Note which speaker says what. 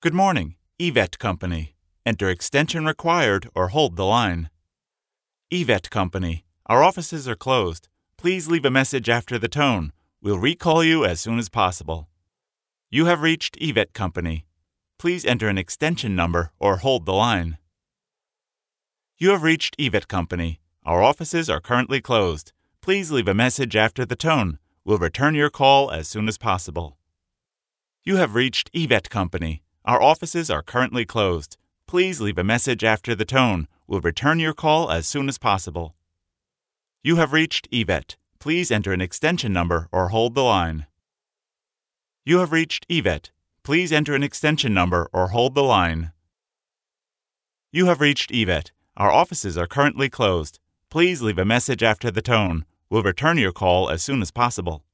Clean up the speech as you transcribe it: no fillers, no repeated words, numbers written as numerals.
Speaker 1: Good morning, Yvette Company. Enter extension required or hold the line. Yvette Company. Our offices are closed. Please leave a message after the tone. We'll recall you as soon as possible. You have reached Yvette Company. Please enter an extension number or hold the line. You have reached Yvette Company. Our offices are currently closed. Please leave a message after the tone. We'll return your call as soon as possible. You have reached Yvette Company. Our offices are currently closed. Please leave a message after the tone. We'll return your call as soon as possible. You have reached Yvette. Please enter an extension number or hold the line. You have reached Yvette. Please enter an extension number or hold the line. You have reached Yvette. Our offices are currently closed. Please leave a message after the tone. We'll return your call as soon as possible.